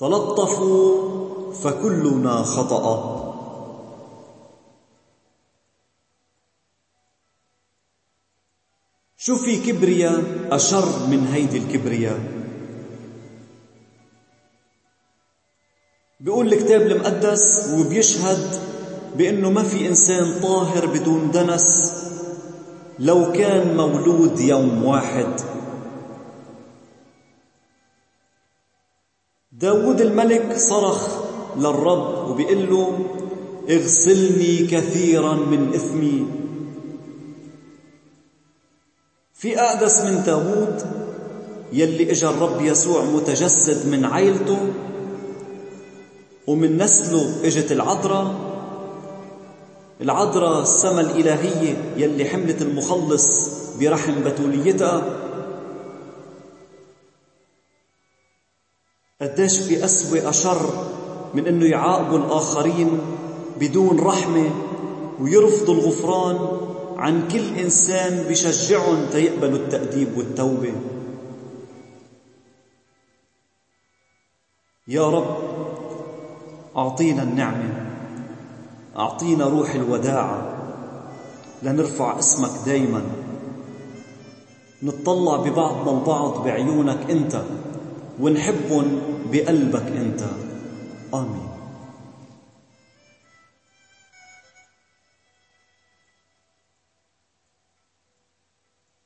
تلطفوا فكلنا خطأ. شو في كبرياء أشر من هيدي الكبرياء؟ بيقول الكتاب المقدس وبيشهد بأنه ما في إنسان طاهر بدون دنس لو كان مولود يوم واحد. داود الملك صرخ للرب وبيقول له اغسلني كثيرا من إثمي. في أقدس من داود يلي إجا الرب يسوع متجسد من عائلته ومن نسله إجت العذراء السما الإلهية يلي حملت المخلص برحم بتوليتها. قديش في أسوأ أشر من أنه يعاقبوا الآخرين بدون رحمة ويرفضوا الغفران عن كل إنسان بشجعهم تيقبلوا التأديب والتوبة. يا رب أعطينا النعمة، أعطينا روح الوداعة لنرفع اسمك دايما، نتطلع ببعضنا البعض بعيونك أنت ونحبهم بقلبك أنت. آمين.